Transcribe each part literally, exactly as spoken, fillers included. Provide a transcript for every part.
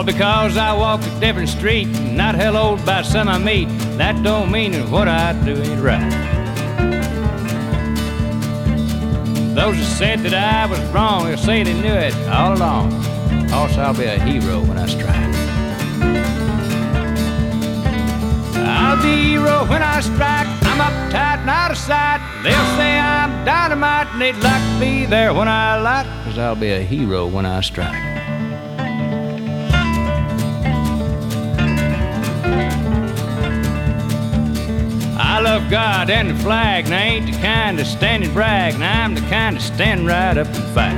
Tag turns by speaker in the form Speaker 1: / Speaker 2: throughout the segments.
Speaker 1: because I walk a different street, not held by some I meet, that don't mean that what I do ain't right. Those that said that I was wrong, they'll say they knew it all along. Also, I'll be a hero when I strike. I'll be a hero when I strike. I'm uptight and out of sight. They'll say I'm dynamite and they'd like to be there when I light, 'cause I'll be a hero when I strike. I love God and the flag, and I ain't the kind to stand and brag, and I'm the kind to stand right up and fight.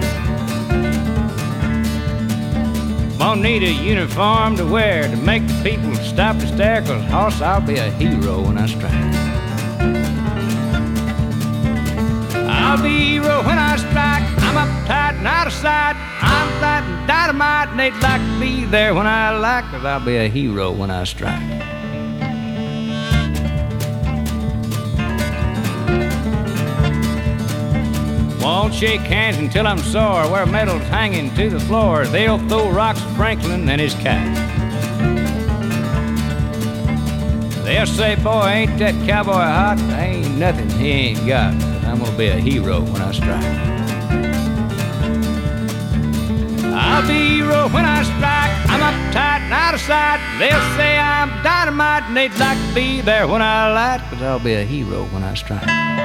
Speaker 1: Won't need a uniform to wear to make the people stop to stare, 'cause hoss, I'll be a hero when I strike. I'll be a hero when I strike. I'm uptight and out of sight. I'm fighting dynamite and they'd like to be there when I like, 'cause I'll be a hero when I strike. Won't shake hands until I'm sore, where medals hanging to the floor. They'll throw rocks at Franklin and his cat. They'll say, boy, ain't that cowboy hot? Ain't nothing he ain't got. But I'm gonna be a hero when I strike. I'll be a hero when I strike. I'm uptight and out of sight. They'll say I'm dynamite and they'd like to be there when I light, 'cause I'll be a hero when I strike.